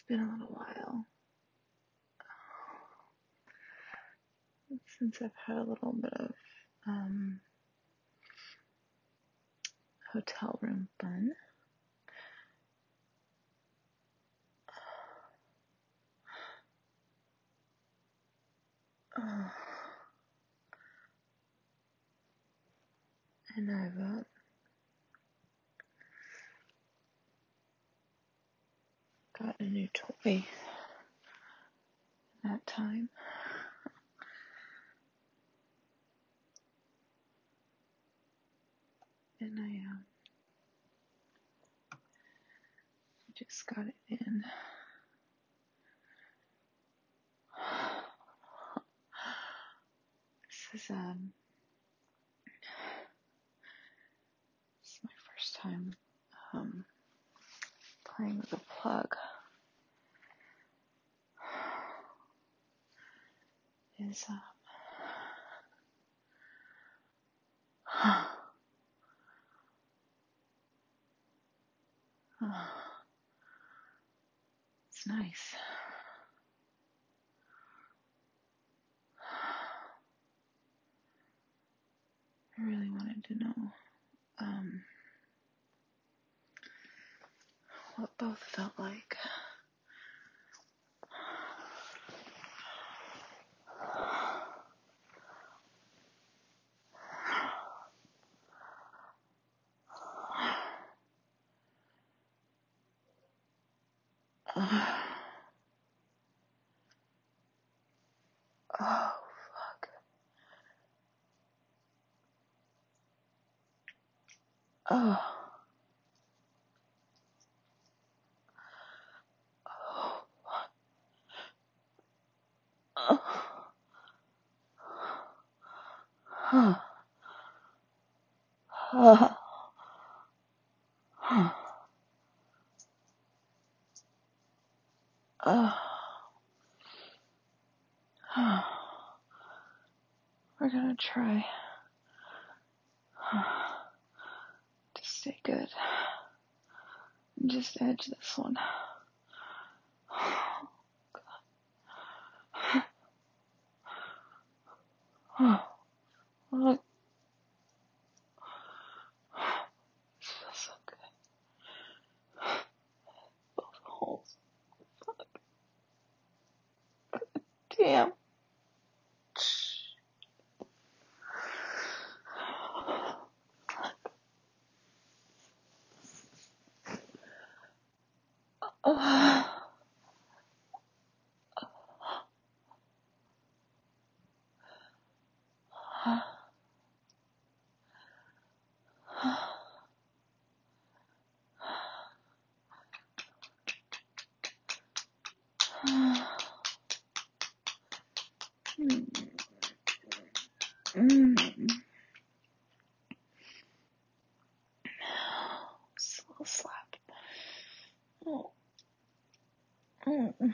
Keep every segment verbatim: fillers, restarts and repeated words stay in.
been a little while since I've had a little bit of um, hotel room fun. Uh, and I've uh, got a new toy that time. And I um, just got it in. This is um, this is my first time um, playing with a plug. Is um, it's nice. I really wanted to know um, what both felt like. Uh, oh, fuck. Oh. Oh. Oh. Huh. Huh. Huh. Oh. Huh. We're gonna try to stay good and just edge this one. Oh, look. This feels so good. Both holes. Fuck. Damn. Oh. Mm. Slow slap. Oh. Mm.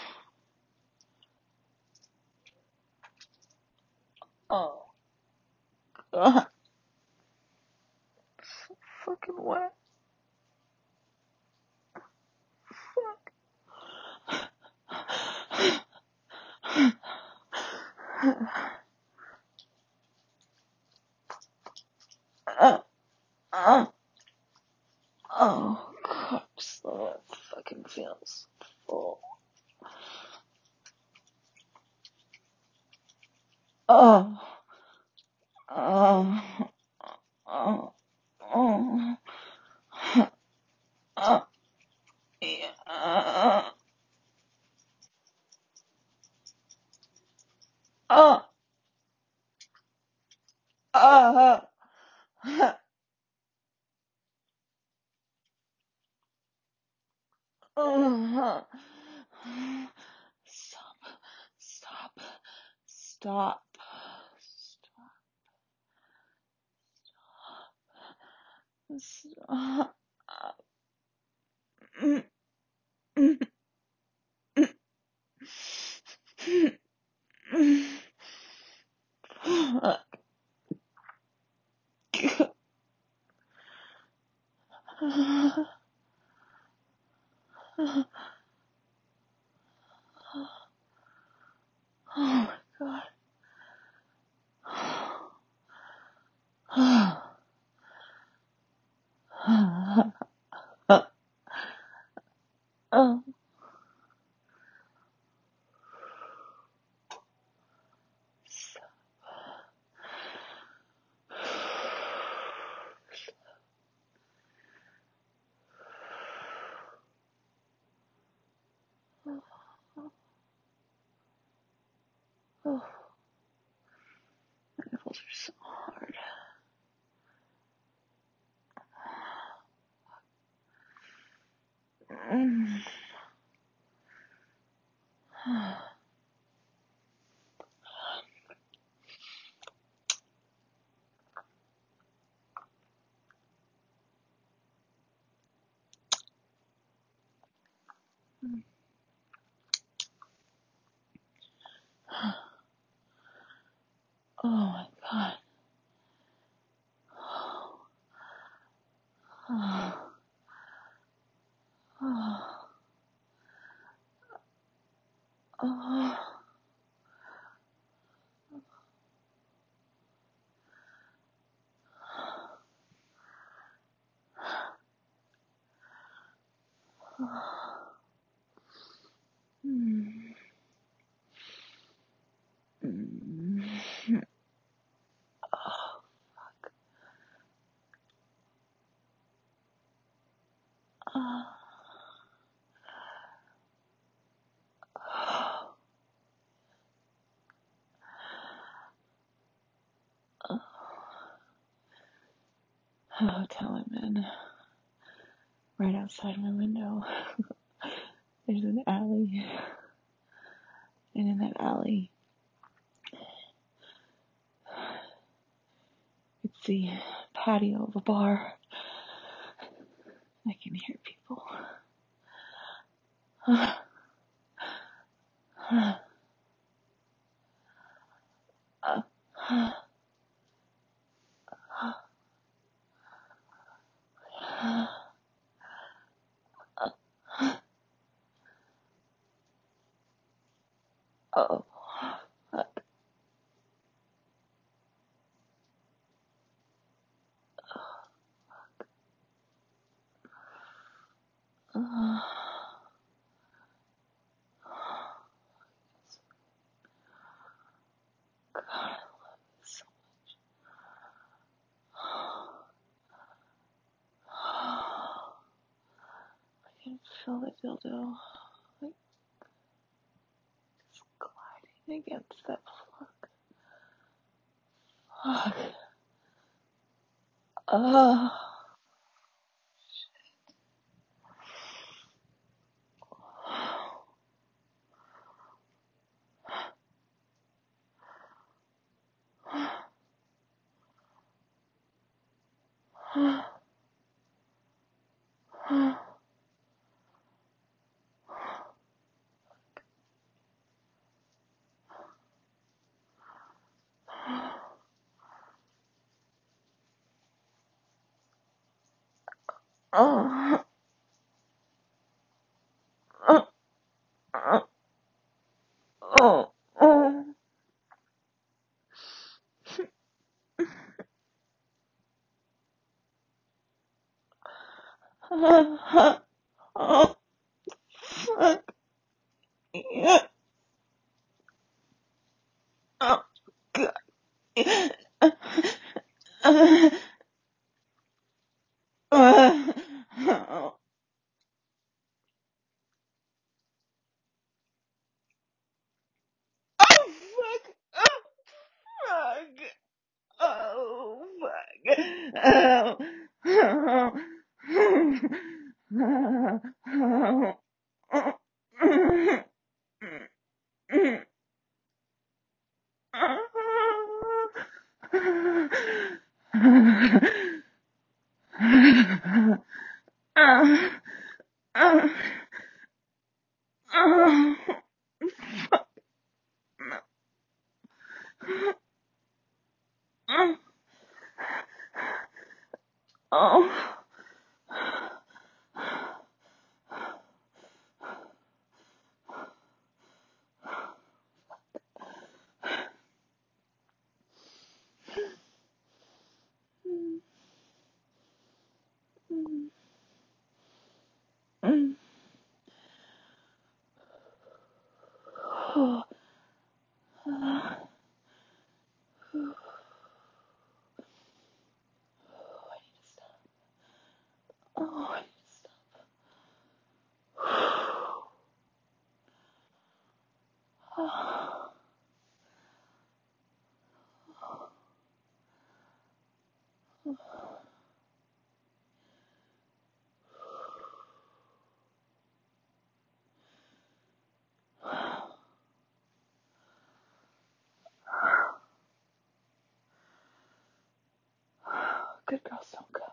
Oh. God. So fucking wet. Fuck. Uh, uh, oh, God, slow it fucking feels full. Oh, oh, oh, oh, oh, yeah, oh, oh, oh, stop, stop, stop, stop, stop. Mm, mm, mm, mm. Fuck. Oh my god. Oh. Oh. My nipples are so hard. Mm. Oh my god. Oh. Oh. Oh. Mm. Mm. Oh. Oh. The hotel I'm in, right outside my window, there's an alley, and in that alley, it's the patio of a bar. I can hear people. Oh, fuck. Oh, God, I love it so much. I can feel the dildo, like, just gliding against that fuck. Fuck. Oh. Oh. Oh. Oh. Oh. Oh. Oh. Fuck. Yeah. Oh. God. Uh, uh, uh, oh. Oh, fuck. Oh, fuck. Oh, fuck. Oh. Oh. Oh. Oh. Oh. Good girls don't cry.